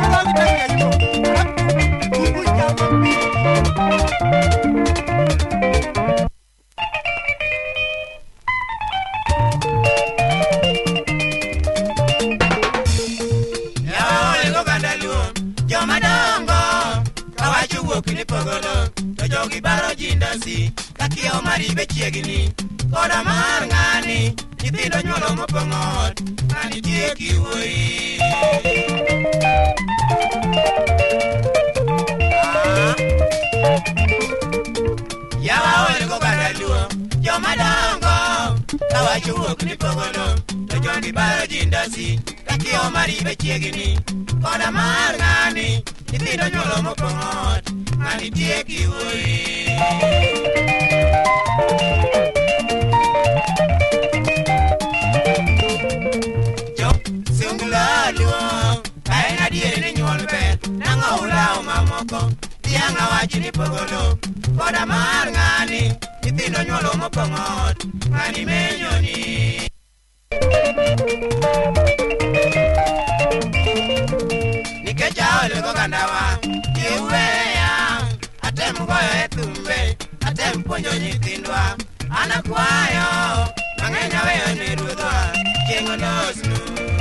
Koda mar ngani, nyithindo nyuolo mopong'ot, ngani tieki wuoyi. Yawa ole go ganda luo, joma dongo, kawacho wuok ni pogolo, to jogi baro jindasi, kakio maribe chiegni. Koda mar ngani, nyithindo nyuolo mopong'ot, ngani tieki wuoyi. Tianga wachi ni pogolo, koda mar ngani, nyithindo nyuolo mopong'ot, ngani menyoni. Nikech aole go gandawa, iweya, atem goyo e thumbe, atem puonjo nyithindwa, anakwayo, mang'eny aweyo ne ruodhwa, chieng' onosnu.